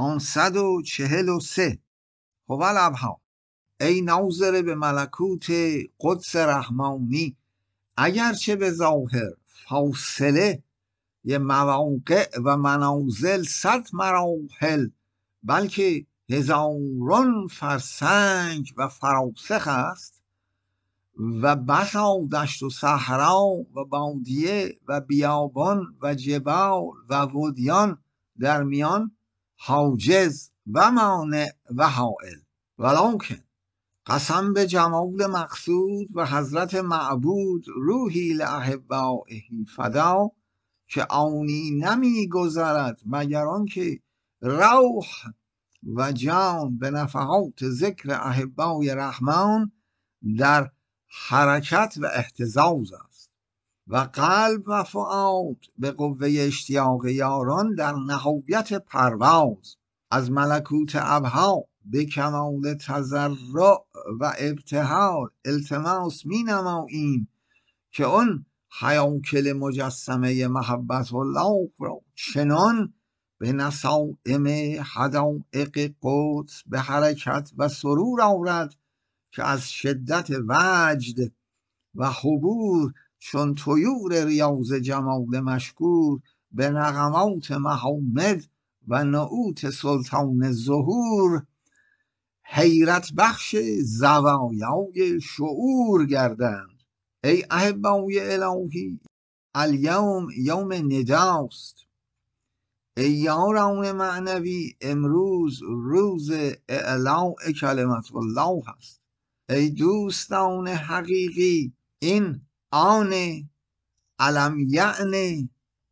543 هو الابها. ای ناظر به ملکوت قدس رحمانی، اگرچه به ظاهر فاصله یه مواقع و منازل 100 مراحل، بلکه هزاران فرسنگ و فراسخ است، و بسا دشت و صحرا و بادیه و بیابان و جبال و ودیان در میان، حاجز و مانع و حائل. ولکن قسم به جمال مقصود و حضرت معبود روحی لاحبائه فدا، که آنی نمی گذرد مگر آنکه روح و جان به نفحات ذکر احبای رحمان در حرکت و اهتزاز است، و قلب و فؤاد به قوه اشتیاق یاران در نهایت پرواز. از ملکوت ابها به کمال تضرع و ابتهال التماس می نماییم که اون هیاکل مجسمه محبت الله را چنان به نسائم حدائق قدس به حرکت و سرور آورد که از شدت وجد و حبور چون طیور ریاض جمال مشکور به نغمات محامد و نعوت سلطان ظهور حیرت بخش زوایای شعور گردند. ای احبای الهی، الیوم یوم نداست. ای یاران معنوی، امروز روز اعلاء کلمت الله هست. ای دوستان حقیقی، این آن الم یعن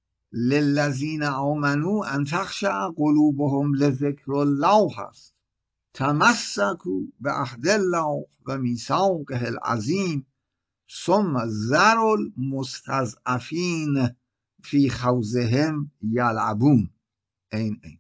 للذین آمنوا ان تخشع قلوبهم لذکر الله هست. تمسکوا بعهد الله و میثاقه العظیم، ثم ذروا المستضعفین فی خوضهم یلعبون. این